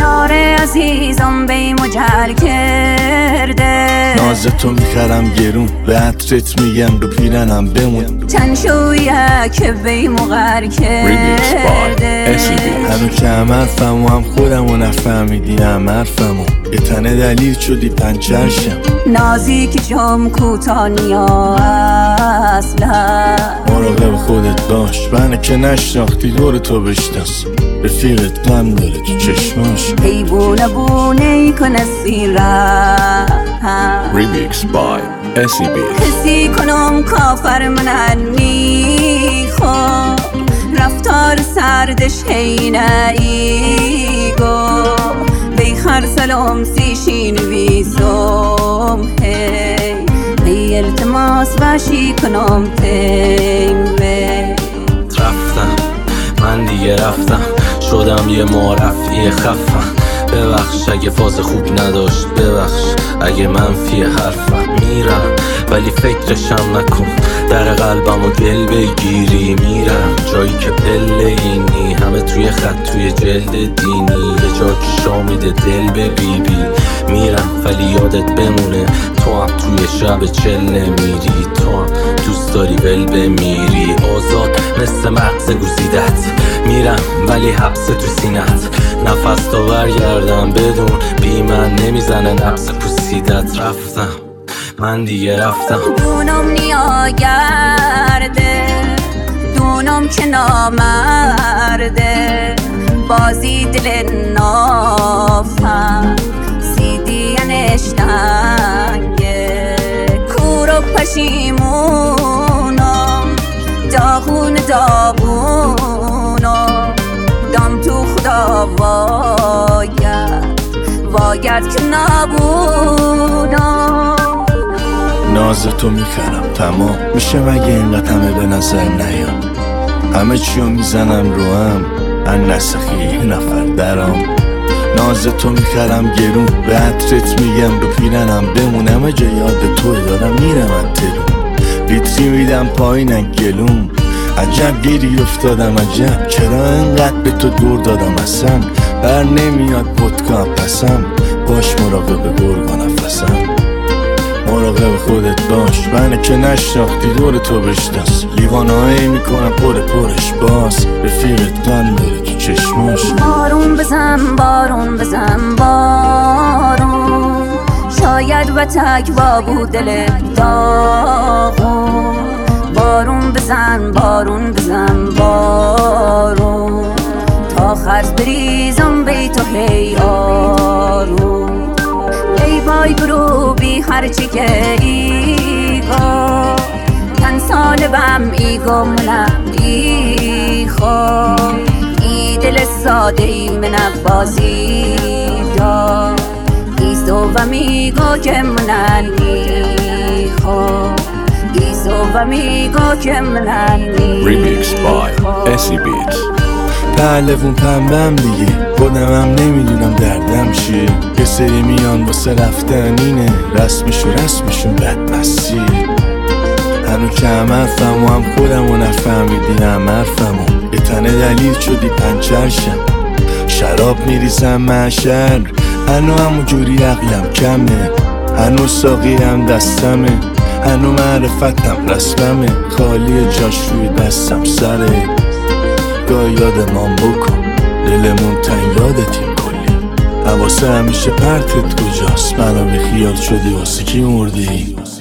یار عزیزم بی مجر کرده. ناز تو میخرم گرون به عطرت میگم رو پیرنم بمون. چند شویه که بی مغر کرده. هنو که هم حرفمو هم خودمو نفهمیدی هم حرفمو یه تنه دلیل شدی پنچر شم. نازی که جام کوتانیا اصلا مراقب خودت باش منه که نشناختی دور تو بشناس. رفیقت غم داره تو چشماش ای بونه بونه کن سیره. Remix by SCB. حسی کنم کافر مننی خو رفتار سردش حینه ایگو بیخر سلام سیشین ویسوم هی التماس باشی کنم تنبه. رفتم من دیگه رفتم شدم یه معرفی خفم. ببخش اگه فاز خوب نداشت، ببخش اگه منفی حرفم. میرم ولی فکرشم نکن در قلبمو گل بگیری. میرم جایی که پله اینی همه توی خط توی جلد دینی یه جا که شامیده دل به بیبی. میرم ولی یادت بمونه تو هم توی شب چل نمیری. تو هم دوست داری ول بمیری آزاد مثل مغز گوزیدت. میرم ولی حبس تو سینت نفس تا برگردم بدون بی من نمیزنه نفس پوسیدت. رفتم من دیگه رفتم. دونم نیاگرده دونم که نامرده بازی دل نافم سیدی نشتنگه کور و پشیمونم داغون داغونم دام تو خدا واید که نبودم. ناز تو میخرم تمام میشه مگه اینقدر همه به نظر نیام. همه چیو میزنم رو هم ان نسخی یه نفر درام. ناز تو میخرم گرون به عطرت میگم رو پیرنم بمون. همه جا یاد توی دارم میرم انترون ویتری میدم پایینن گلوم. عجب گیری افتادم عجب چرا انقدر به تو دور دادم اصلا بر نمیاد پدکا پسم. باش مراقب گرگ و نفسم. مراقب خودت باش منه که نشناختی دور تو بشناس. لیوانهایی میکنم پرش باز رفیقت غم داره تو چشماش. بارون بزن بارون بزن بارون شاید و تک با دل داغون. بارون بزن بارون بزن بارون تا خرز بریزم بی تو هی آروم. ای بای گروبی هرچی که ایگو تن سالبم ایگو منم ایخو ای دل ساده ای منم بازی دا ایستو و میگو که منم ایخو ایستو و میگو که منم Remix by SCB. پهلوون پنبم دیگه خودمم نمیدونم دردم چیه. یه سری میان واسه رفتن اینه رسمشون بدمسیه. هنو که هم حرفمو هم خودمو نفهمیدی هم حرفمو یه تنه دلیل شدی پنچر شم. شراب میریزم محشر هنو همو جوری عقلم کمه. هنو ساقی هم دستمه هنو معرفتم رسممه. خالی جاش روی دستم سره گاه یادمان بکن دلمون تن یادتیم کلی. حواسه همیشه پرتت کجاست منو بی خیال شدی واسه کی مردی.